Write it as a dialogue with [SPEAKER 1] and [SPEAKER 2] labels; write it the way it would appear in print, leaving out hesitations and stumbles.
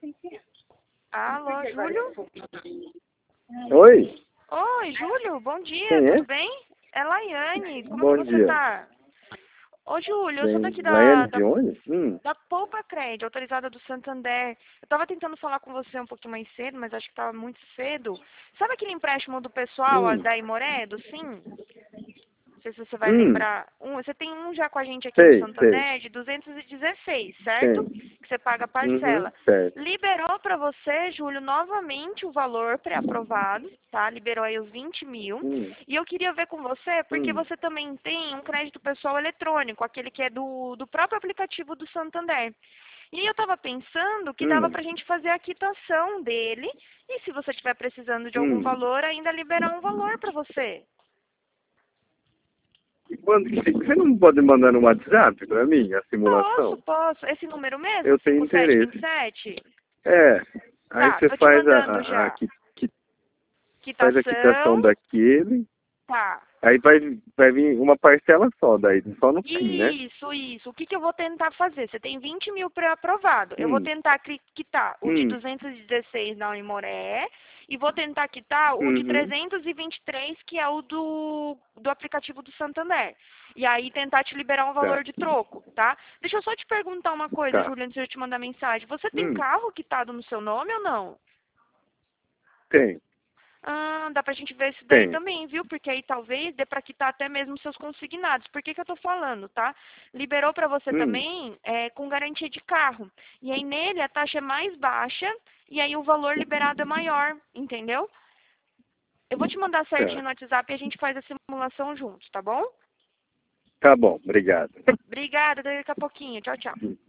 [SPEAKER 1] Alô, Júlio?
[SPEAKER 2] Oi?
[SPEAKER 1] Oi, Júlio, bom dia,
[SPEAKER 2] Quem é?
[SPEAKER 1] tudo bem? É Laiane, como
[SPEAKER 2] Bom
[SPEAKER 1] que você
[SPEAKER 2] dia.
[SPEAKER 1] tá? Ô, Júlio, eu sou
[SPEAKER 2] Bem,
[SPEAKER 1] daqui
[SPEAKER 2] Laiane de onde?
[SPEAKER 1] da Poupa Cred, autorizada do Santander. Eu tava tentando falar com você um pouquinho mais cedo, mas acho que tava muito cedo. Sabe aquele empréstimo do pessoal, a
[SPEAKER 2] Hum,
[SPEAKER 1] da Imoredo, sim? Não sei se você vai
[SPEAKER 2] hum,
[SPEAKER 1] lembrar. Você tem um já com a gente aqui no
[SPEAKER 2] sei.
[SPEAKER 1] Santander de 216, certo?
[SPEAKER 2] Tem.
[SPEAKER 1] Que você paga
[SPEAKER 2] Uhum,
[SPEAKER 1] parcela.
[SPEAKER 2] certo.
[SPEAKER 1] Liberou para você, Júlio, novamente o valor pré-aprovado, tá? Liberou aí os 20 mil.
[SPEAKER 2] Hum,
[SPEAKER 1] E eu queria ver com você, porque
[SPEAKER 2] hum,
[SPEAKER 1] você também tem um crédito pessoal eletrônico, aquele que é do próprio aplicativo do Santander. E aí eu estava pensando que dava
[SPEAKER 2] hum,
[SPEAKER 1] para a gente fazer a quitação dele e se você estiver precisando de algum
[SPEAKER 2] hum.
[SPEAKER 1] valor, ainda liberar um valor para você.
[SPEAKER 2] E quando que você não pode mandar no WhatsApp pra mim a
[SPEAKER 1] Posso,
[SPEAKER 2] simulação?
[SPEAKER 1] posso. Esse número mesmo,
[SPEAKER 2] Eu tenho interesse.
[SPEAKER 1] 5727?
[SPEAKER 2] É. Aí
[SPEAKER 1] Tá,
[SPEAKER 2] você
[SPEAKER 1] tô te
[SPEAKER 2] faz
[SPEAKER 1] mandando já.
[SPEAKER 2] faz a quitação
[SPEAKER 1] Quitação,
[SPEAKER 2] daquele.
[SPEAKER 1] tá.
[SPEAKER 2] Aí vai vir uma parcela só, daí só no fim, né?
[SPEAKER 1] Isso. O que que eu vou tentar fazer? Você tem 20 mil pré-aprovado. Eu vou
[SPEAKER 2] Hum,
[SPEAKER 1] tentar quitar o de
[SPEAKER 2] hum,
[SPEAKER 1] 216 na Unimoré e vou tentar quitar o de
[SPEAKER 2] uhum,
[SPEAKER 1] 323, que é o do aplicativo do Santander. E aí tentar te liberar um
[SPEAKER 2] tá,
[SPEAKER 1] valor de troco, tá? Deixa eu só te perguntar uma coisa,
[SPEAKER 2] tá.
[SPEAKER 1] Juliana, antes de eu te mandar mensagem. Você tem
[SPEAKER 2] Hum,
[SPEAKER 1] carro quitado no seu nome ou não?
[SPEAKER 2] tem,
[SPEAKER 1] Ah, dá pra gente ver isso daí
[SPEAKER 2] tem.
[SPEAKER 1] também, viu? Porque aí talvez dê pra quitar até mesmo seus consignados. Por que que eu tô falando, tá? Liberou pra você
[SPEAKER 2] Hum,
[SPEAKER 1] também com garantia de carro. E aí nele a taxa é mais baixa e aí o valor liberado é maior, entendeu? Eu vou te mandar certinho
[SPEAKER 2] tá.
[SPEAKER 1] no WhatsApp e a gente faz a simulação juntos, tá bom?
[SPEAKER 2] Tá bom, obrigado.
[SPEAKER 1] Obrigada, até daqui a pouquinho. Tchau, tchau.